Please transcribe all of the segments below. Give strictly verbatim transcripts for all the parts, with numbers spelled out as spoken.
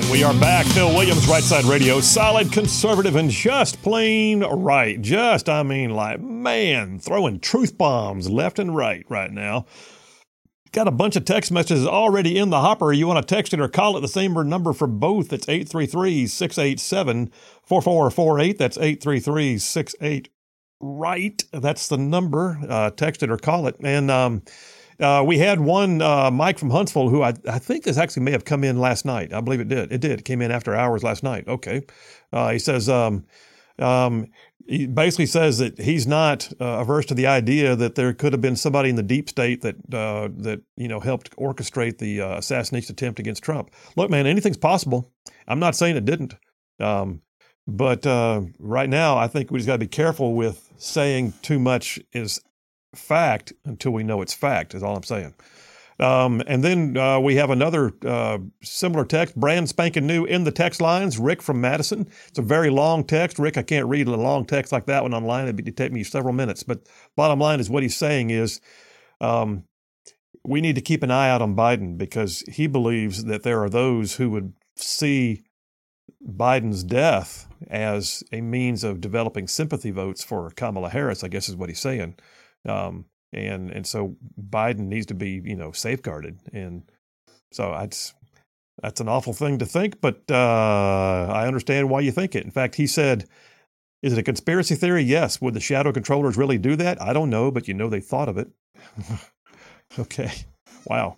We are back. Phil Williams, Right Side Radio. Solid, conservative, and just plain right. Just, I mean, like, man, throwing truth bombs left and right right now. Got a bunch of text messages already in the hopper. You want to text it or call it, the same number for both. It's eight three three, six eight seven, four four four eight. That's eight three three, six eight, right. That's the number. Uh, text it or call it. And, um, Uh, we had one, uh, Mike from Huntsville, who I, I think this actually may have come in last night. I believe it did. It did. It came in after hours last night. Okay. Uh, he says, um, um, he basically says that he's not uh, averse to the idea that there could have been somebody in the deep state that, uh, that, you know, helped orchestrate the uh, assassination attempt against Trump. Look, man, anything's possible. I'm not saying it didn't. Um, but uh, right now, I think we just got to be careful with saying too much is fact until we know it's fact, is all I'm saying. Um, and then uh, we have another uh, similar text, brand spanking new in the text lines. Rick from Madison. It's a very long text. Rick, I can't read a long text like that one online. It'd, be, it'd take me several minutes. But bottom line is what he's saying is um, we need to keep an eye out on Biden because he believes that there are those who would see Biden's death as a means of developing sympathy votes for Kamala Harris, I guess is what he's saying. Um, and, and so Biden needs to be, you know, safeguarded. And so that's, that's an awful thing to think, but, uh, I understand why you think it. In fact, he said, is it a conspiracy theory? Yes. Would the shadow controllers really do that? I don't know, but you know, they thought of it. Okay. Wow.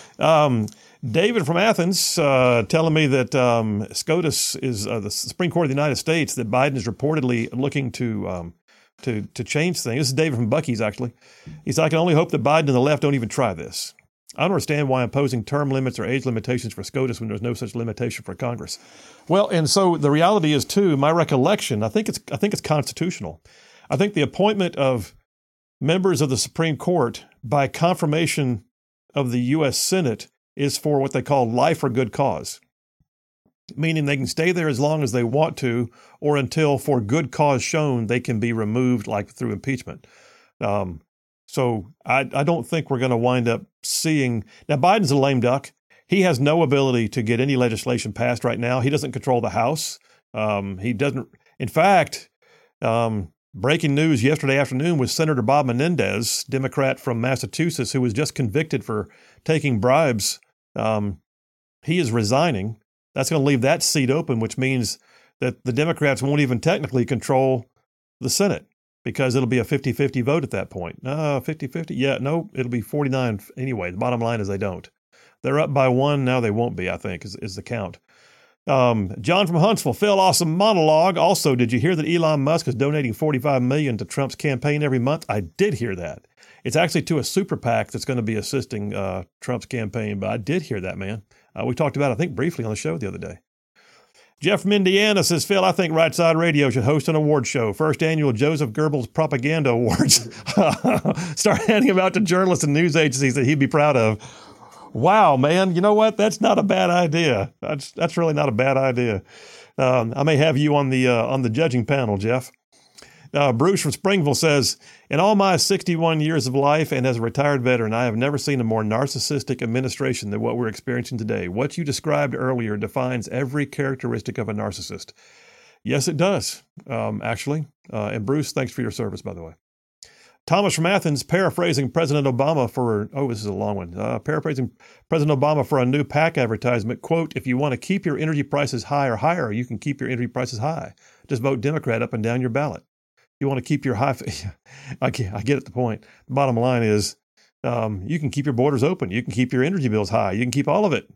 Um, David from Athens, uh, telling me that, um, SCOTUS is, uh, the Supreme Court of the United States, that Biden is reportedly looking to, um, to to change things. This is David from Bucky's, actually. He said, I can only hope that Biden and the left don't even try this. I don't understand why imposing term limits or age limitations for SCOTUS when there's no such limitation for Congress. Well, and so the reality is, too, my recollection, I think it's I think it's constitutional. I think the appointment of members of the Supreme Court by confirmation of the U S Senate is for what they call life or good cause, meaning they can stay there as long as they want to, or until for good cause shown, they can be removed, like through impeachment. Um, so I, I don't think we're going to wind up seeing, now Biden's a lame duck. He has no ability to get any legislation passed right now. He doesn't control the House. Um, he doesn't, in fact, um, breaking news yesterday afternoon was Senator Bob Menendez, Democrat from Massachusetts, who was just convicted for taking bribes. Um, he is resigning. That's going to leave that seat open, which means that the Democrats won't even technically control the Senate because it'll be a fifty-fifty vote at that point. Uh, fifty-fifty? Yeah, no, it'll be forty-nine anyway. The bottom line is they don't. They're up by one. Now they won't be, I think, is, is the count. Um, John from Huntsville, Phil, awesome monologue. Also, did you hear that Elon Musk is donating forty-five million dollars to Trump's campaign every month? I did hear that. It's actually to a super PAC that's going to be assisting uh, Trump's campaign, but I did hear that, man. Uh, we talked about it, I think, briefly on the show the other day. Jeff from Indiana says, Phil, I think Right Side Radio should host an award show. First annual Joseph Goebbels Propaganda Awards. Start handing them out to journalists and news agencies that he'd be proud of. Wow, man. You know what? That's not a bad idea. That's that's really not a bad idea. Um, I may have you on the uh, on the judging panel, Jeff. Uh, Bruce from Springville says, in all my sixty-one years of life and as a retired veteran, I have never seen a more narcissistic administration than what we're experiencing today. What you described earlier defines every characteristic of a narcissist. Yes, it does, um, actually. Uh, and Bruce, thanks for your service, by the way. Thomas from Athens, paraphrasing President Obama for, oh, this is a long one, uh, paraphrasing President Obama for a new PAC advertisement, quote, if you want to keep your energy prices high or higher, you can keep your energy prices high. Just vote Democrat up and down your ballot. You want to keep your high, I get, I get at the point. The bottom line is um, you can keep your borders open. You can keep your energy bills high. You can keep all of it.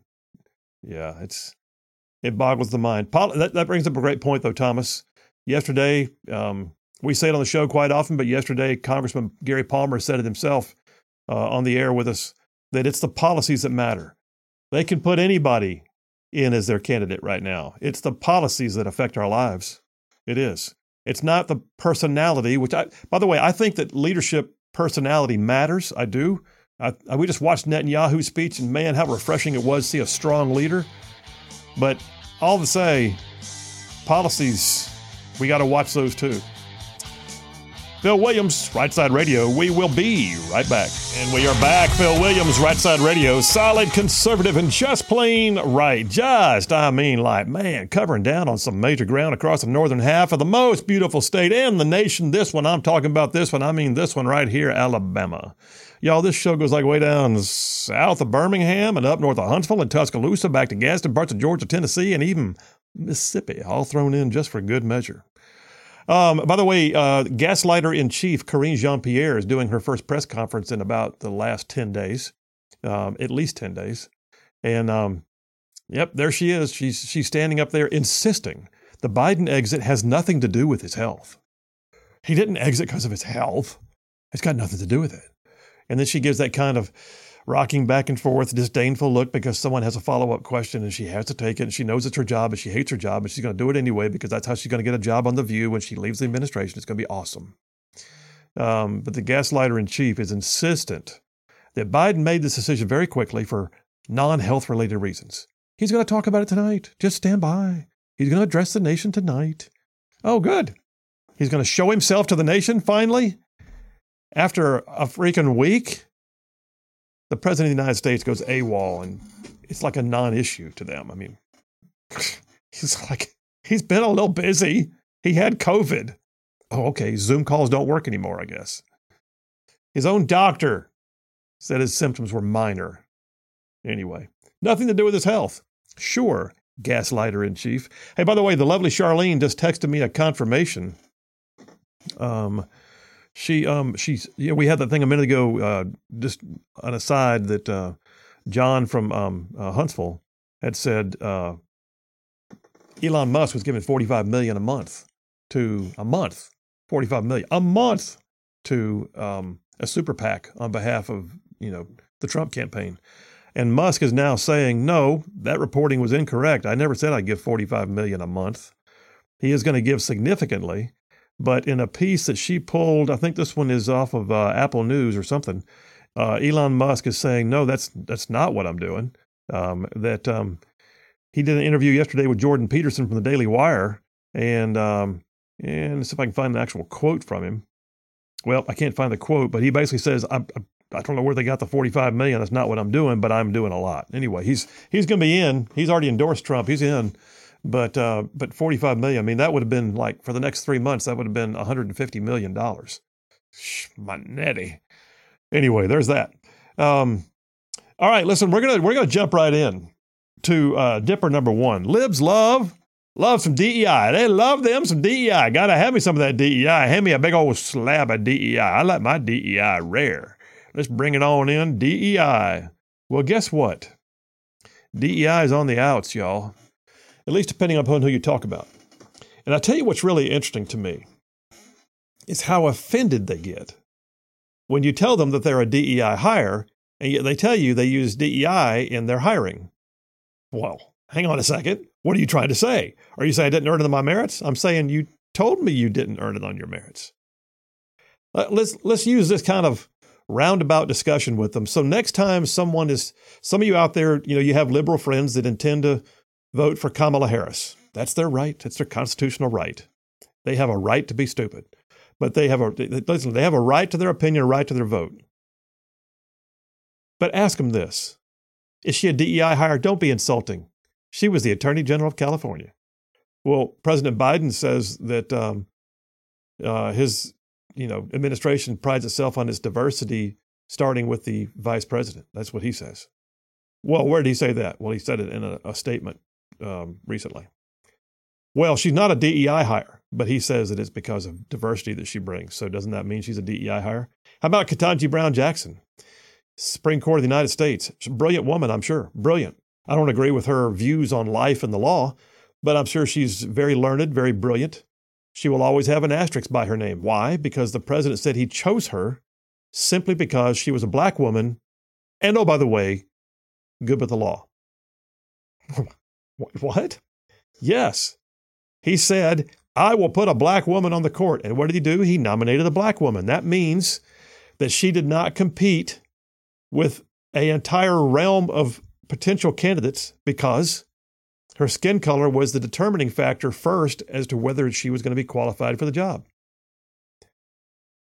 Yeah, it's it boggles the mind. Pol- that, that brings up a great point, though, Thomas. Yesterday, um, we say it on the show quite often, but yesterday, Congressman Gary Palmer said it himself uh, on the air with us, that it's the policies that matter. They can put anybody in as their candidate right now. It's the policies that affect our lives. It is. It's not the personality, which I, by the way, I think that leadership personality matters. I do. I, I, we just watched Netanyahu's speech, and man, how refreshing it was to see a strong leader. But all to say, policies, we got to watch those too. Phil Williams, Right Side Radio. We will be right back. And we are back. Phil Williams, Right Side Radio. Solid, conservative, and just plain right. Just, I mean, like, man, covering down on some major ground across the northern half of the most beautiful state in the nation. This one, I'm talking about this one. I mean this one right here, Alabama. Y'all, this show goes like way down south of Birmingham and up north of Huntsville and Tuscaloosa, back to Gaston, parts of Georgia, Tennessee, and even Mississippi, all thrown in just for good measure. Um, by the way, uh, Gaslighter-in-Chief Karine Jean-Pierre is doing her first press conference in about the last ten days, um, at least ten days. And, um, yep, there she is. She's, she's standing up there insisting the Biden exit has nothing to do with his health. He didn't exit because of his health. It's got nothing to do with it. And then she gives that kind of rocking back and forth, disdainful look because someone has a follow-up question and she has to take it. And she knows it's her job and she hates her job, but she's going to do it anyway because that's how she's going to get a job on The View when she leaves the administration. It's going to be awesome. Um, but the gaslighter-in-chief is insistent that Biden made this decision very quickly for non-health related reasons. He's going to talk about it tonight. Just stand by. He's going to address the nation tonight. Oh, good. He's going to show himself to the nation finally. After a freaking week, the president of the United States goes AWOL, and it's like a non-issue to them. I mean, he's like, he's been a little busy. He had COVID. Oh, okay. Zoom calls don't work anymore, I guess. His own doctor said his symptoms were minor. Anyway, nothing to do with his health. Sure, gaslighter-in-chief. Hey, by the way, the lovely Charlene just texted me a confirmation. Um... She, um, she's, yeah, we had that thing a minute ago, uh, just an aside that, uh, John from, um, uh, Huntsville had said, uh, Elon Musk was giving forty-five million a month to a month, forty-five million a month to, um, a super PAC on behalf of, you know, the Trump campaign. And Musk is now saying, no, that reporting was incorrect. I never said I'd give forty-five million a month. He is going to give significantly. But in a piece that she pulled, I think this one is off of uh, Apple News or something, uh, Elon Musk is saying, no, that's that's not what I'm doing. Um, that um, he did an interview yesterday with Jordan Peterson from the Daily Wire, and um, and see if I can find an actual quote from him. Well, I can't find the quote, but he basically says, I, I, I don't know where they got the forty-five million. That's not what I'm doing, but I'm doing a lot. Anyway, he's he's going to be in. He's already endorsed Trump. He's in. But uh, but forty-five million, I mean, that would have been like, for the next three months, that would have been one hundred fifty million dollars. Manetti. Anyway, there's that. Um, all right, listen, we're gonna we're gonna jump right in to uh, Dipper number one. Libs love love some D E I. They love them some D E I. Gotta have me some of that D E I. Hand me a big old slab of D E I. I like my D E I rare. Let's bring it on in. D E I. Well, guess what? D E I is on the outs, y'all. At least depending upon who you talk about. And I tell you what's really interesting to me is how offended they get when you tell them that they're a D E I hire, and yet they tell you they use D E I in their hiring. Well, hang on a second. What are you trying to say? Are you saying I didn't earn it on my merits? I'm saying you told me you didn't earn it on your merits. Let's let's use this kind of roundabout discussion with them. So next time someone is, some of you out there, you know, you have liberal friends that intend to vote for Kamala Harris. That's their right. It's their constitutional right. They have a right to be stupid, but they have a, listen, they have a right to their opinion, a right to their vote. But ask them this. Is she a D E I hire? Don't be insulting. She was the Attorney General of California. Well, President Biden says that um, uh, his, you know, administration prides itself on its diversity, starting with the vice president. That's what he says. Well, where did he say that? Well, he said it in a, a statement um, recently. Well, she's not a D E I hire, but he says that it's because of diversity that she brings. So doesn't that mean she's a D E I hire? How about Ketanji Brown Jackson, Supreme Court of the United States? She's a brilliant woman, I'm sure. Brilliant. I don't agree with her views on life and the law, but I'm sure she's very learned, very brilliant. She will always have an asterisk by her name. Why? Because the president said he chose her simply because she was a black woman. And oh, by the way, good with the law. What? Yes. He said, I will put a black woman on the court. And what did he do? He nominated a black woman. That means that she did not compete with an entire realm of potential candidates because her skin color was the determining factor first as to whether she was going to be qualified for the job.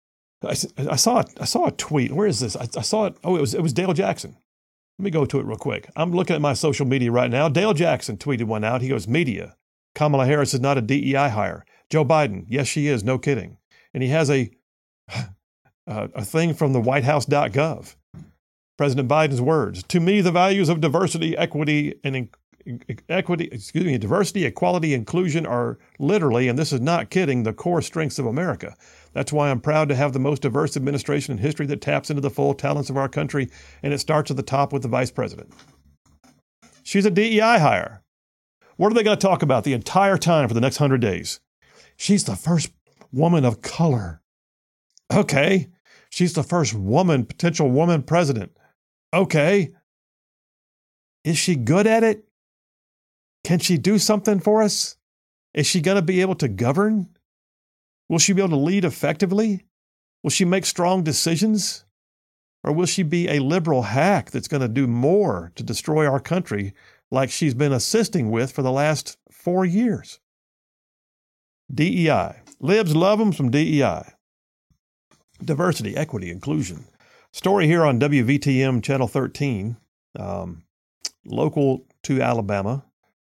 I, I saw I saw a tweet. Where is this? I, I saw it. Oh, it was it was Dale Jackson. Let me go to it real quick. I'm looking at my social media right now. Dale Jackson tweeted one out. He goes, media. Kamala Harris is not a D E I hire. Joe Biden. Yes, she is. No kidding. And he has a uh, a thing from the white house dot gov. President Biden's words. To me, the values of diversity, equity, and in- equity, excuse me, diversity, equality, inclusion are literally, and this is not kidding, the core strengths of America. That's why I'm proud to have the most diverse administration in history that taps into the full talents of our country, and it starts at the top with the vice president. She's a D E I hire. What are they going to talk about the entire time for the next hundred days? She's the first woman of color. Okay. She's the first woman, potential woman president. Okay. Is she good at it? Can she do something for us? Is she going to be able to govern? Will she be able to lead effectively? Will she make strong decisions? Or will she be a liberal hack that's going to do more to destroy our country like she's been assisting with for the last four years? D E I. Libs love them from D E I. Diversity, equity, inclusion. Story here on W V T M Channel thirteen, um, local to Alabama.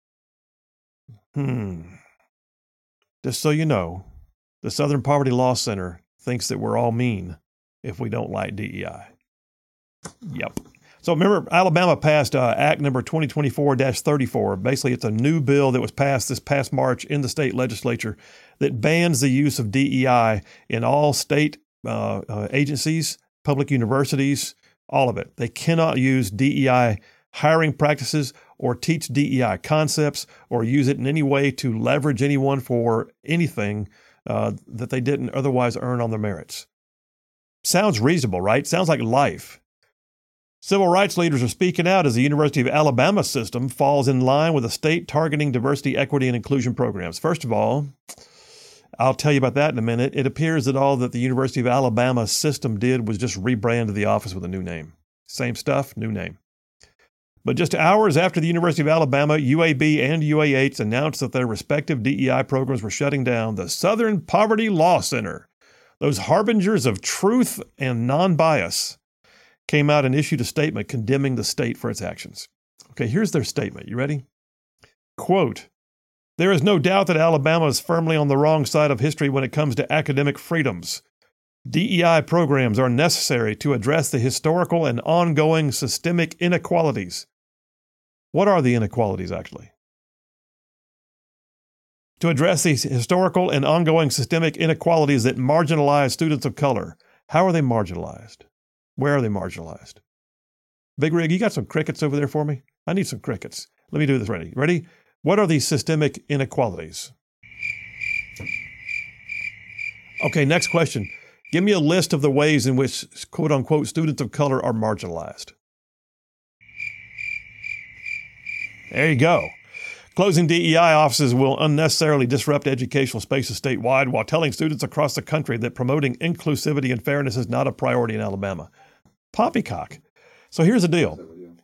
Hmm. Just so you know, the Southern Poverty Law Center thinks that we're all mean if we don't like D E I. Yep. So remember, Alabama passed uh, Act number twenty twenty-four dash thirty-four. Basically, it's a new bill that was passed this past March in the state legislature that bans the use of D E I in all state uh, uh, agencies, public universities, all of it. They cannot use D E I hiring practices or teach D E I concepts or use it in any way to leverage anyone for anything uh, that they didn't otherwise earn on their merits. Sounds reasonable, right? Sounds like life. Civil rights leaders are speaking out as the University of Alabama system falls in line with the state targeting diversity, equity, and inclusion programs. First of all, I'll tell you about that in a minute. It appears that all that the University of Alabama system did was just rebrand the office with a new name. Same stuff, new name. But just hours after the University of Alabama, U A B, and U A H announced that their respective D E I programs were shutting down, the Southern Poverty Law Center, those harbingers of truth and non-bias, came out and issued a statement condemning the state for its actions. Okay, here's their statement. You ready? Quote, there is no doubt that Alabama is firmly on the wrong side of history when it comes to academic freedoms. D E I programs are necessary to address the historical and ongoing systemic inequalities. What are the inequalities, actually? To address these historical and ongoing systemic inequalities that marginalize students of color. How are they marginalized? Where are they marginalized? Big Rig, you got some crickets over there for me? I need some crickets. Let me do this. Ready? Ready? What are these systemic inequalities? Okay, next question. Give me a list of the ways in which, quote unquote, students of color are marginalized. There you go. Closing D E I offices will unnecessarily disrupt educational spaces statewide while telling students across the country that promoting inclusivity and fairness is not a priority in Alabama. Poppycock. So here's the deal.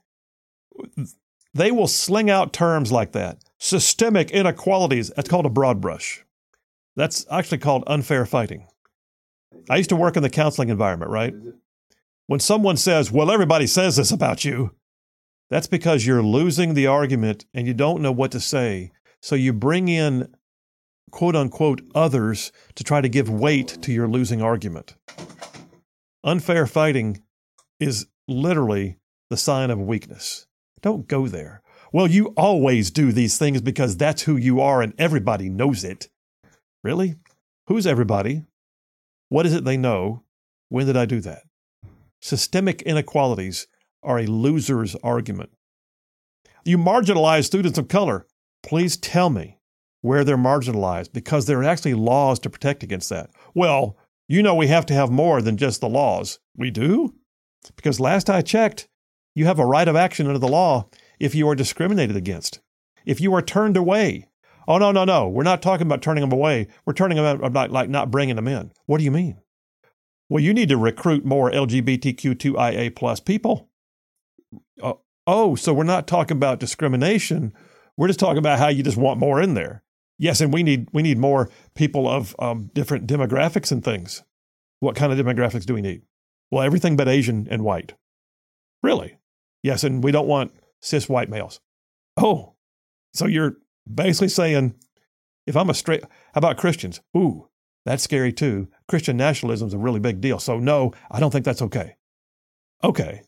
They will sling out terms like that. Systemic inequalities. That's called a broad brush. That's actually called unfair fighting. I used to work in the counseling environment, right? When someone says, well, everybody says this about you, that's because you're losing the argument and you don't know what to say. So you bring in, quote unquote, others to try to give weight to your losing argument. Unfair fighting is literally the sign of weakness. Don't go there. Well, you always do these things because that's who you are and everybody knows it. Really? Who's everybody? What is it they know? When did I do that? Systemic inequalities are a loser's argument. You marginalize students of color. Please tell me where they're marginalized, because there are actually laws to protect against that. Well, you know we have to have more than just the laws. We do? Because last I checked, you have a right of action under the law if you are discriminated against, if you are turned away. Oh, no, no, no. We're not talking about turning them away. We're turning them about like not bringing them in. What do you mean? Well, you need to recruit more L G B T Q two I A plus people. Uh, oh, so we're not talking about discrimination. We're just talking about how you just want more in there. Yes, and we need we need more people of um, different demographics and things. What kind of demographics do we need? Well, everything but Asian and white. Really? Yes, and we don't want cis white males. Oh, so you're basically saying, if I'm a straight, how about Christians? Ooh, that's scary too. Christian nationalism is a really big deal. So no, I don't think that's okay. Okay.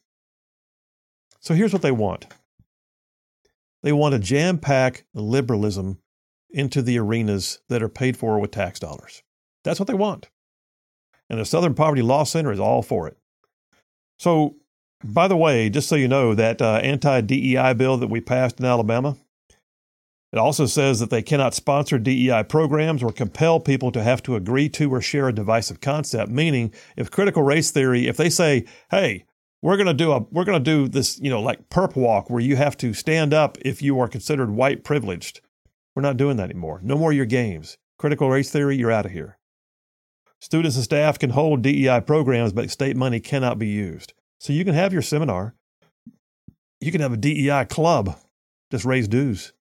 So here's what they want. They want to jam-pack liberalism into the arenas that are paid for with tax dollars. That's what they want. And the Southern Poverty Law Center is all for it. So, by the way, just so you know, that uh, anti-D E I bill that we passed in Alabama, it also says that they cannot sponsor D E I programs or compel people to have to agree to or share a divisive concept. Meaning, if critical race theory, if they say, hey, we're going to do a, we're going to do this, you know, like perp walk where you have to stand up if you are considered white privileged. We're not doing that anymore. No more your games. Critical race theory, you're out of here. Students and staff can hold D E I programs, but state money cannot be used. So you can have your seminar. You can have a D E I club. Just raise dues.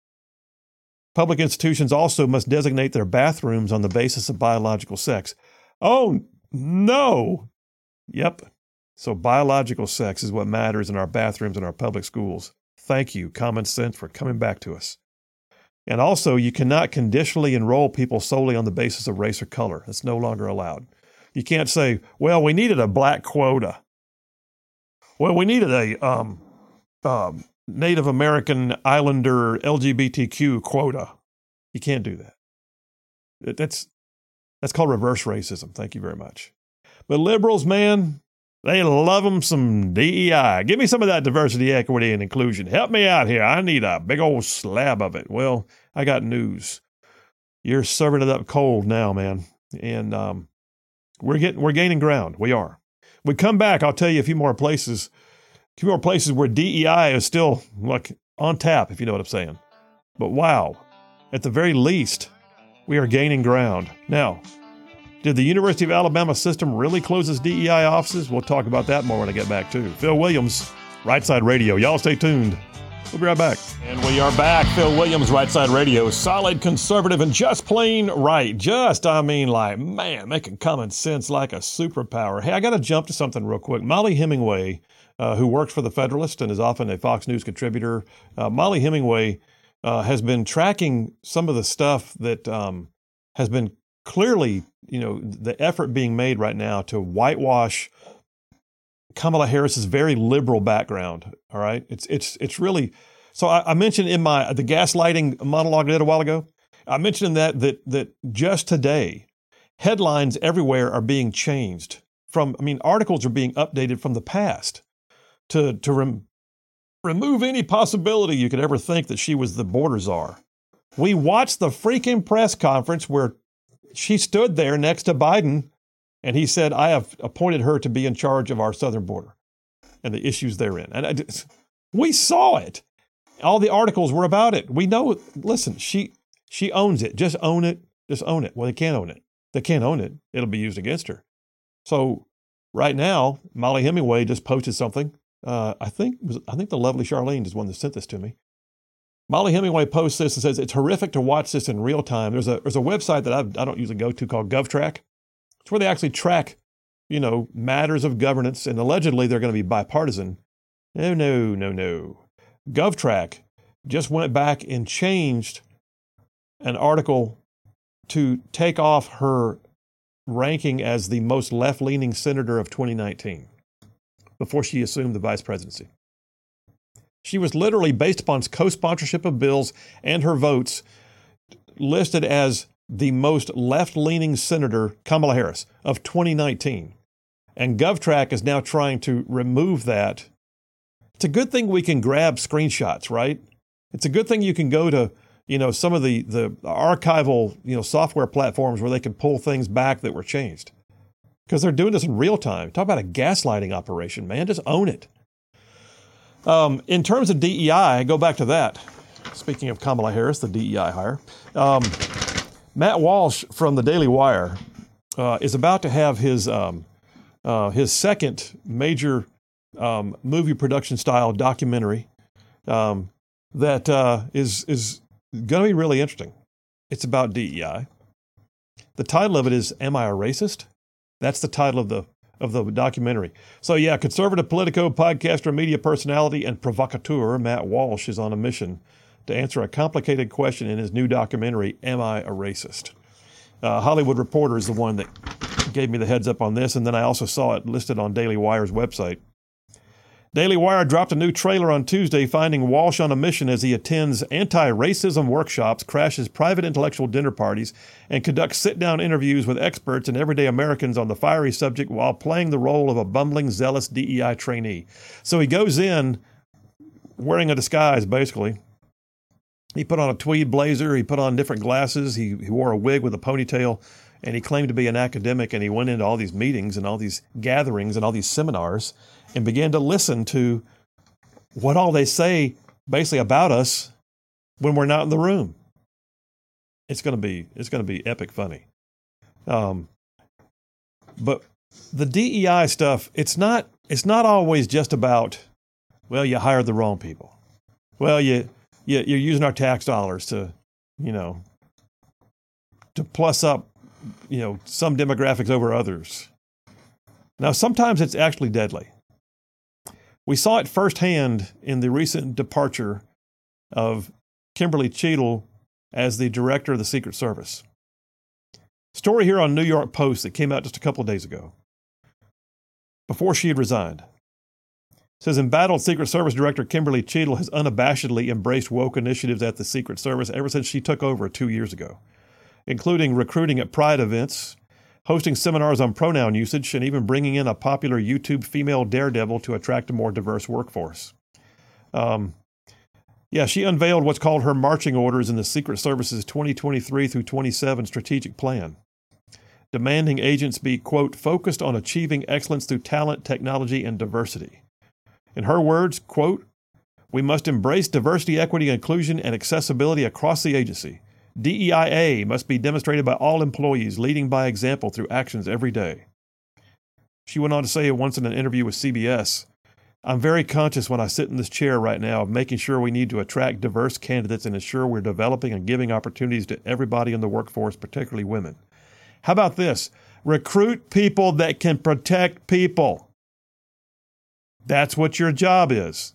Public institutions also must designate their bathrooms on the basis of biological sex. Oh, no. Yep. So biological sex is what matters in our bathrooms in our public schools. Thank you, common sense, for coming back to us. And also, you cannot conditionally enroll people solely on the basis of race or color. That's no longer allowed. You can't say, well, we needed a black quota. Well, we needed a um, um, Native American Islander L G B T Q quota. You can't do that. That's, that's called reverse racism. Thank you very much. But liberals, man, they love them some D E I. Give me some of that diversity, equity, and inclusion. Help me out here. I need a big old slab of it. Well, I got news. You're serving it up cold now, man. And um, we're getting we're gaining ground. We are. We come back, I'll tell you a few more places, a few more places where D E I is still like on tap, if you know what I'm saying. But wow, at the very least, we are gaining ground. Now, did the University of Alabama system really close its D E I offices? We'll talk about that more when I get back, too. Phil Williams, Right Side Radio. Y'all stay tuned. We'll be right back. And we are back. Phil Williams, Right Side Radio. Solid, conservative, and just plain right. Just, I mean, like, man, making common sense like a superpower. Hey, I got to jump to something real quick. Mollie Hemingway, uh, who works for The Federalist and is often a Fox News contributor, uh, Mollie Hemingway uh, has been tracking some of the stuff that um, has been clearly, you know, the effort being made right now to whitewash Kamala Harris's very liberal background. All right. It's, it's, it's really, so I, I mentioned in my, the gaslighting monologue I did a while ago, I mentioned that, that, that just today, headlines everywhere are being changed from, I mean, articles are being updated from the past to, to rem, remove any possibility you could ever think that she was the border czar. We watched the freaking press conference where she stood there next to Biden, and he said, I have appointed her to be in charge of our southern border and the issues therein. And I, we saw it. All the articles were about it. We know, listen, she she owns it. Just own it. Just own it. Well, they can't own it. They can't own it. It'll be used against her. So right now, Mollie Hemingway just posted something. Uh, I think was I think the lovely Charlene is one that sent this to me. Mollie Hemingway posts this and says, it's horrific to watch this in real time. There's a there's a website that I've, I don't usually go to called GovTrack. It's where they actually track, you know, matters of governance, and allegedly they're going to be bipartisan. No, no, no, no. GovTrack just went back and changed an article to take off her ranking as the most left-leaning senator of twenty nineteen before she assumed the vice presidency. She was literally, based upon co-sponsorship of bills and her votes, listed as the most left-leaning senator, Kamala Harris, of twenty nineteen. And GovTrack is now trying to remove that. It's a good thing we can grab screenshots, right? It's a good thing you can go to, you know, some of the, the archival, you know, software platforms where they can pull things back that were changed. Because they're doing this in real time. Talk about a gaslighting operation, man. Just own it. Um, in terms of D E I, go back to that. Speaking of Kamala Harris, the D E I hire, um, Matt Walsh from the Daily Wire uh, is about to have his um, uh, his second major um, movie production style documentary um, that uh, is is going to be really interesting. It's about D E I. The title of it is "Am I a Racist?" That's the title of the of the documentary. So yeah, conservative Politico, podcaster, media personality, and provocateur Matt Walsh is on a mission to answer a complicated question in his new documentary, Am I a Racist? Uh, Hollywood Reporter is the one that gave me the heads up on this, and then I also saw it listed on Daily Wire's website. Daily Wire dropped a new trailer on Tuesday, finding Walsh on a mission as he attends anti-racism workshops, crashes private intellectual dinner parties, and conducts sit-down interviews with experts and everyday Americans on the fiery subject while playing the role of a bumbling, zealous D E I trainee. So he goes in wearing a disguise, basically. He put on a tweed blazer, he put on different glasses, he, he wore a wig with a ponytail, and he claimed to be an academic, and he went into all these meetings and all these gatherings and all these seminars and began to listen to what all they say basically about us when we're not in the room. It's going to be it's going to be epic funny. Um, but the D E I stuff, it's not it's not always just about, well, you hired the wrong people. Well, you, you you're using our tax dollars to, you know, to plus up, you know, some demographics over others. Now, sometimes it's actually deadly. We saw it firsthand in the recent departure of Kimberly Cheadle as the director of the Secret Service. Story here on New York Post that came out just a couple of days ago, before she had resigned. It says, embattled Secret Service Director Kimberly Cheadle has unabashedly embraced woke initiatives at the Secret Service ever since she took over two years ago, including recruiting at Pride events, hosting seminars on pronoun usage, and even bringing in a popular YouTube female daredevil to attract a more diverse workforce. Um, yeah, she unveiled what's called her marching orders in the Secret Service's twenty twenty-three through twenty-seven strategic plan, demanding agents be, quote, focused on achieving excellence through talent, technology, and diversity. In her words, quote, we must embrace diversity, equity, inclusion, and accessibility across the agency. D E I A must be demonstrated by all employees, leading by example through actions every day. She went on to say once in an interview with C B S, I'm very conscious when I sit in this chair right now of making sure we need to attract diverse candidates and ensure we're developing and giving opportunities to everybody in the workforce, particularly women. How about this? Recruit people that can protect people. That's what your job is.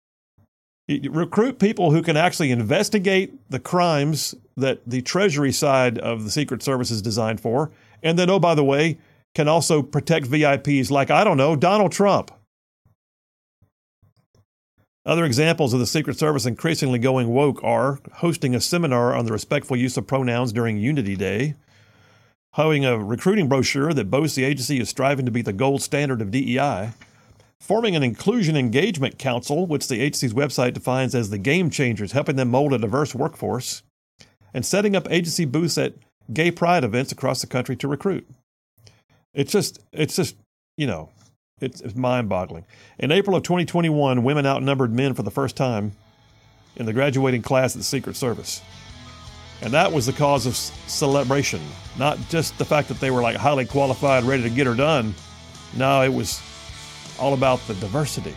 Recruit people who can actually investigate the crimes that the Treasury side of the Secret Service is designed for, and then, oh, by the way, can also protect V I Ps like, I don't know, Donald Trump. Other examples of the Secret Service increasingly going woke are hosting a seminar on the respectful use of pronouns during Unity Day, having a recruiting brochure that boasts the agency is striving to be the gold standard of D E I, forming an inclusion engagement council, which the agency's website defines as the game changers, helping them mold a diverse workforce, and setting up agency booths at gay pride events across the country to recruit. It's just, it's just, you know, it's, it's mind-boggling. In April of twenty twenty-one, women outnumbered men for the first time in the graduating class at the Secret Service. And that was the cause of c- celebration, not just the fact that they were like highly qualified, ready to get her done. No, it was all about the diversity.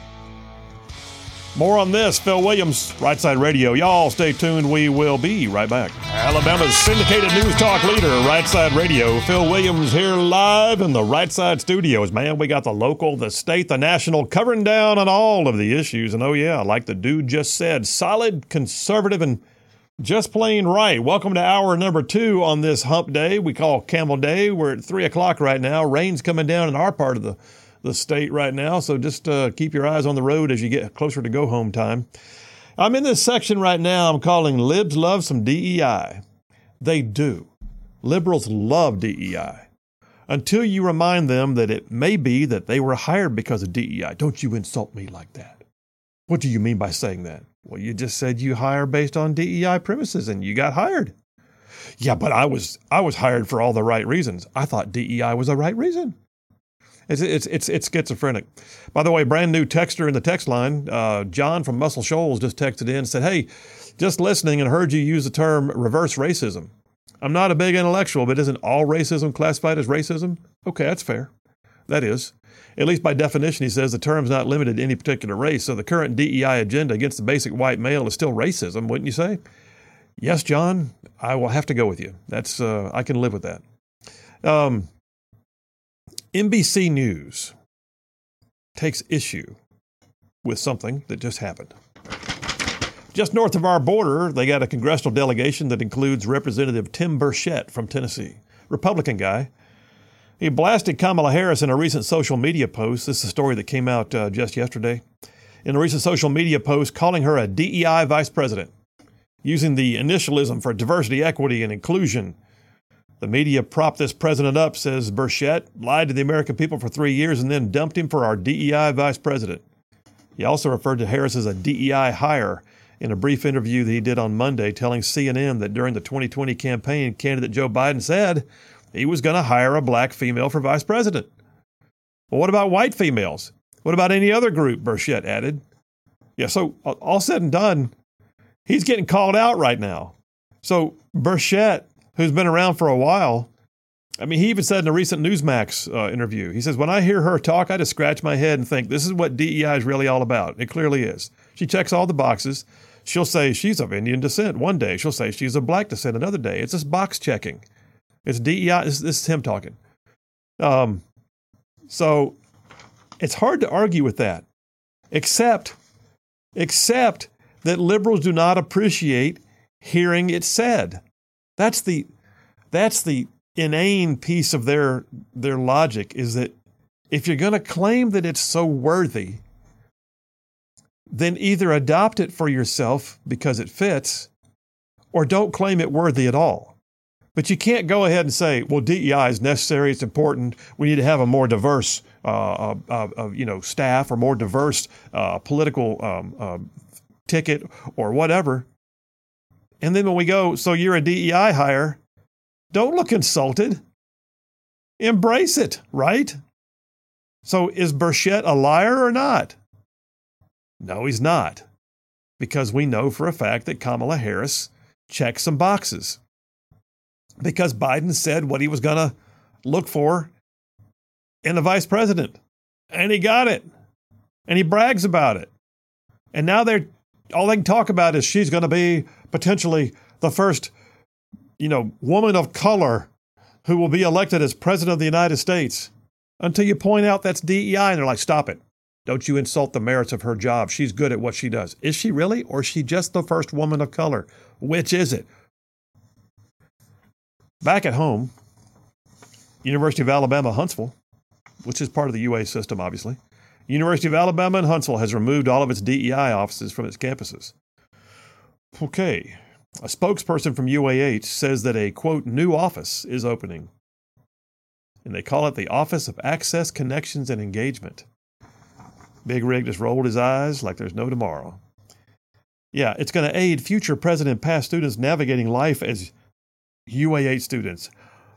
More on this, Phil Williams, Right Side Radio. Y'all stay tuned. We will be right back. Alabama's syndicated news talk leader, Right Side Radio. Phil Williams here live in the Right Side studios. Man, we got the local, the state, the national, covering down on all of the issues. And oh yeah, like the dude just said, solid, conservative, and just plain right. Welcome to hour number two on this hump day we call Camel Day. We're at three o'clock right now. Rain's coming down in our part of the the state right now, so just uh, keep your eyes on the road as you get closer to go home time. I'm in this section right now I'm calling Libs Love Some D E I. They do. Liberals love D E I. Until you remind them that it may be that they were hired because of D E I. Don't you insult me like that. What do you mean by saying that? Well, you just said you hire based on D E I premises and you got hired. Yeah, but I was I was hired for all the right reasons. I thought D E I was the right reason. It's it's it's it's schizophrenic. By the way, brand new texter in the text line, uh, John from Muscle Shoals just texted in and said, hey, just listening and heard you use the term reverse racism. I'm not a big intellectual, but isn't all racism classified as racism? Okay, that's fair. That is. At least by definition, he says the term's not limited to any particular race, so the current D E I agenda against the basic white male is still racism, wouldn't you say? Yes, John, I will have to go with you. That's uh, I can live with that. Um. N B C News takes issue with something that just happened. Just north of our border, they got a congressional delegation that includes Representative Tim Burchett from Tennessee, Republican guy. He blasted Kamala Harris in a recent social media post. This is a story that came out uh, just yesterday. In a recent social media post, calling her a D E I vice president, using the initialism for diversity, equity, and inclusion. The media propped this president up, says Burchett, lied to the American people for three years and then dumped him for our D E I vice president. He also referred to Harris as a D E I hire in a brief interview that he did on Monday, telling C N N that during the twenty twenty campaign, candidate Joe Biden said he was going to hire a black female for vice president. Well, what about white females? What about any other group? Burchett added. Yeah, so all said and done, he's getting called out right now. So Burchett, who's been around for a while, I mean, he even said in a recent Newsmax uh, interview, he says, when I hear her talk, I just scratch my head and think, this is what D E I is really all about. It clearly is. She checks all the boxes. She'll say she's of Indian descent one day. She'll say she's of black descent another day. It's just box checking. It's D E I. This, this is him talking. Um, so it's hard to argue with that, except, except that liberals do not appreciate hearing it said. That's the, that's the inane piece of their, their logic, is that if you're going to claim that it's so worthy, then either adopt it for yourself because it fits, or don't claim it worthy at all. But you can't go ahead and say, well, D E I is necessary, it's important, we need to have a more diverse uh, uh, uh, you know, staff or more diverse uh, political um, uh, ticket or whatever. And then when we go, so you're a D E I hire, don't look insulted. Embrace it, right? So is Burchett a liar or not? No, he's not. Because we know for a fact that Kamala Harris checked some boxes. Because Biden said what he was going to look for in a vice president. And he got it. And he brags about it. And now they're all they can talk about is she's going to be potentially the first, you know, woman of color who will be elected as president of the United States. Until you point out that's D E I, and they're like, stop it. Don't you insult the merits of her job. She's good at what she does. Is she really? Or is she just the first woman of color? Which is it? Back at home, University of Alabama, Huntsville, which is part of the U A system, obviously. University of Alabama in Huntsville has removed all of its D E I offices from its campuses. Okay. A spokesperson from U A H says that a, quote, new office is opening. And they call it the Office of Access, Connections, and Engagement. Big Rig just rolled his eyes like there's no tomorrow. Yeah, it's going to aid future present and past students navigating life as U A H students.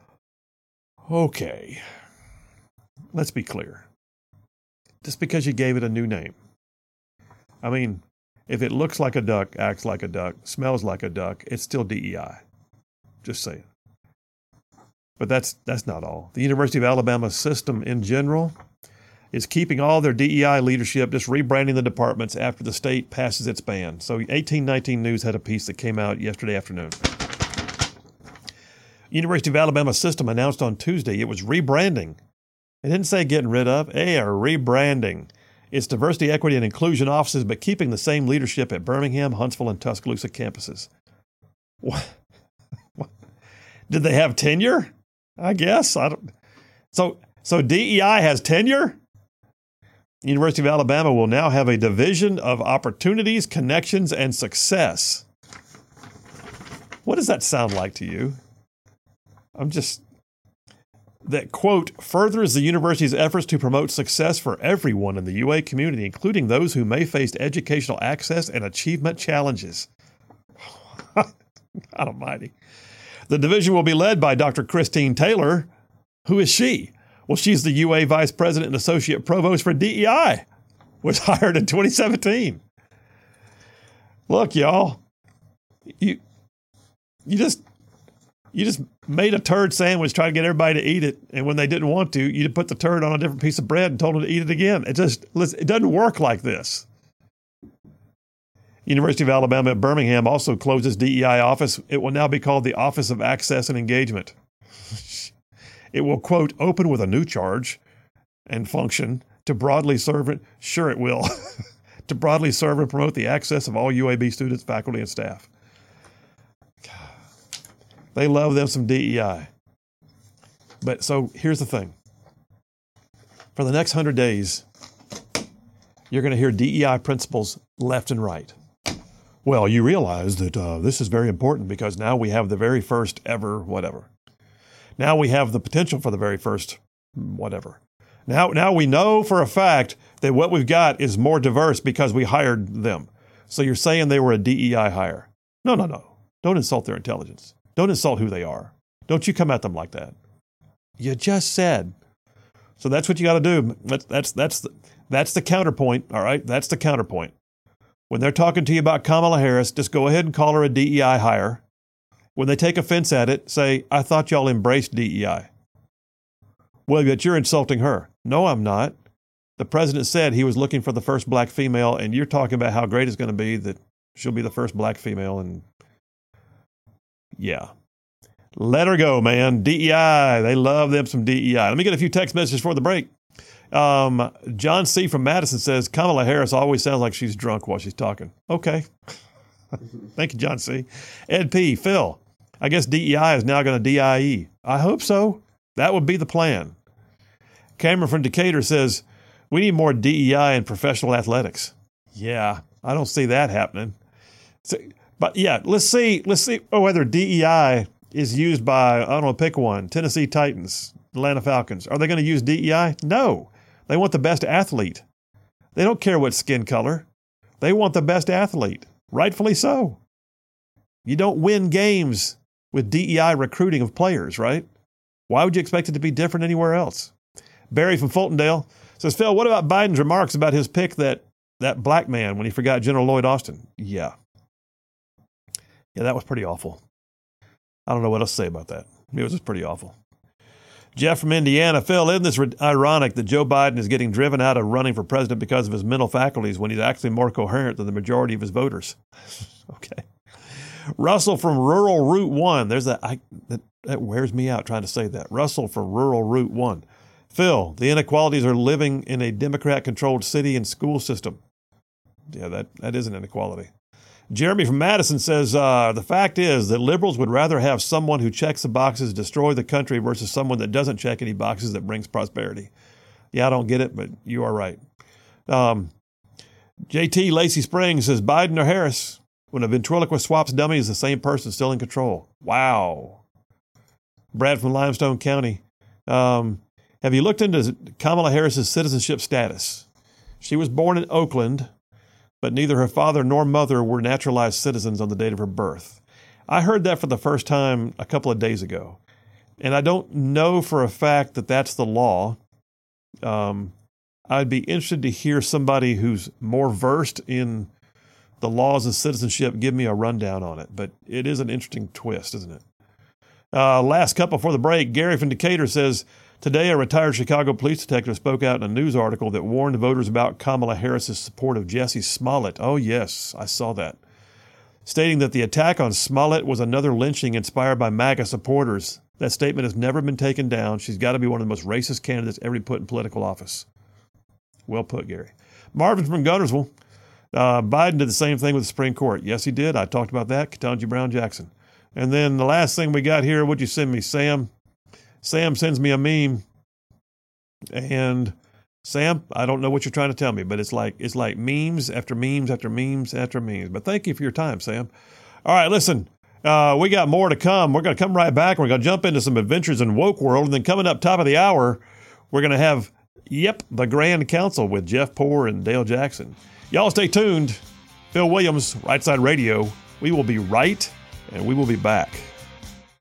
Okay. Let's be clear. Just because you gave it a new name. I mean, if it looks like a duck, acts like a duck, smells like a duck, it's still D E I. Just saying. But that's that's not all. The University of Alabama system in general is keeping all their D E I leadership, just rebranding the departments after the state passes its ban. So eighteen nineteen News had a piece that came out yesterday afternoon. University of Alabama system announced on Tuesday it was rebranding. It didn't say getting rid of. They are rebranding its diversity, equity, and inclusion offices, but keeping the same leadership at Birmingham, Huntsville, and Tuscaloosa campuses. What? Did they have tenure? I guess. I don't. So, so D E I has tenure? University of Alabama will now have a division of opportunities, connections, and success. What does that sound like to you? I'm just... That, quote, furthers the university's efforts to promote success for everyone in the U A community, including those who may face educational access and achievement challenges. God almighty. The division will be led by Doctor Christine Taylor. Who is she? Well, she's the U A Vice President and Associate Provost for D E I, was hired in twenty seventeen. Look, y'all, you you just you just made a turd sandwich, tried to get everybody to eat it, and when they didn't want to, you put the turd on a different piece of bread and told them to eat it again. It just it doesn't work like this. University of Alabama at Birmingham also closes D E I office. It will now be called the Office of Access and Engagement. It will, quote, open with a new charge and function to broadly serve it. Sure, it will. To broadly serve and promote the access of all U A B students, faculty, and staff. They love them some D E I. But so here's the thing. For the next hundred days, you're going to hear D E I principles left and right. Well, you realize that uh, this is very important because now we have the very first ever whatever. Now we have the potential for the very first whatever. Now, now we know for a fact that what we've got is more diverse because we hired them. So you're saying they were a D E I hire. No, no, no. Don't insult their intelligence. Don't insult who they are. Don't you come at them like that. You just said. So that's what you got to do. That's, that's, that's, the, that's the counterpoint, all right? That's the counterpoint. When they're talking to you about Kamala Harris, just go ahead and call her a D E I hire. When they take offense at it, say, I thought y'all embraced D E I. Well, but you're insulting her. No, I'm not. The president said he was looking for the first black female, and you're talking about how great it's going to be that she'll be the first black female. And yeah, let her go, man. D E I. They love them some D E I. Let me get a few text messages for the break. Um, John C. from Madison says, Kamala Harris always sounds like she's drunk while she's talking. Okay. Thank you, John C. Ed P. Phil, I guess D E I is now going to D I E. I hope so. That would be the plan. Cameron from Decatur says, we need more D E I in professional athletics. Yeah, I don't see that happening. So, but yeah, let's see, let's see whether D E I is used by, I don't know, pick one, Tennessee Titans, Atlanta Falcons. Are they going to use D E I? No. They want the best athlete. They don't care what skin color. They want the best athlete. Rightfully so. You don't win games with D E I recruiting of players, right? Why would you expect it to be different anywhere else? Barry from Fultondale says, Phil, what about Biden's remarks about his pick that, that black man when he forgot General Lloyd Austin? Yeah. Yeah, that was pretty awful. I don't know what else to say about that. It was just pretty awful. Jeff from Indiana, Phil, isn't this ironic that Joe Biden is getting driven out of running for president because of his mental faculties when he's actually more coherent than the majority of his voters? Okay. Russell from Rural Route one. There's that, I, that, that wears me out trying to say that. Russell from Rural Route one. Phil, the inequalities are living in a Democrat-controlled city and school system. Yeah, that, that is an inequality. Jeremy from Madison says, uh, the fact is that liberals would rather have someone who checks the boxes destroy the country versus someone that doesn't check any boxes that brings prosperity. Yeah, I don't get it, but you are right. Um, J T Lacey Springs says, Biden or Harris? When a ventriloquist swaps dummy is the same person still in control. Wow. Brad from Limestone County. Um, have you looked into Kamala Harris's citizenship status? She was born in Oakland, but neither her father nor mother were naturalized citizens on the date of her birth. I heard that for the first time a couple of days ago, and I don't know for a fact that that's the law. Um, I'd be interested to hear somebody who's more versed in the laws of citizenship give me a rundown on it, but it is an interesting twist, isn't it? Uh, last couple for the break, Gary from Decatur says, today a retired Chicago police detective spoke out in a news article that warned voters about Kamala Harris's support of Jussie Smollett. Oh, yes, I saw that. Stating that the attack on Smollett was another lynching inspired by MAGA supporters. That statement has never been taken down. She's got to be one of the most racist candidates ever put in political office. Well put, Gary. Marvin from Gunnersville. Uh, Biden did the same thing with the Supreme Court. Yes, he did. I talked about that. Ketanji Brown Jackson. And then the last thing we got here, what'd you send me, Sam? Sam sends me a meme. And Sam, I don't know what you're trying to tell me, but it's like it's like memes after memes after memes after memes. But thank you for your time, Sam. All right, listen, uh, we got more to come. We're going to come right back. We're going to jump into some adventures in woke world. And then coming up top of the hour, we're going to have, yep, the Grand Council with Jeff Poore and Dale Jackson. Y'all stay tuned. Phil Williams, Right Side Radio. We will be right, and we will be back.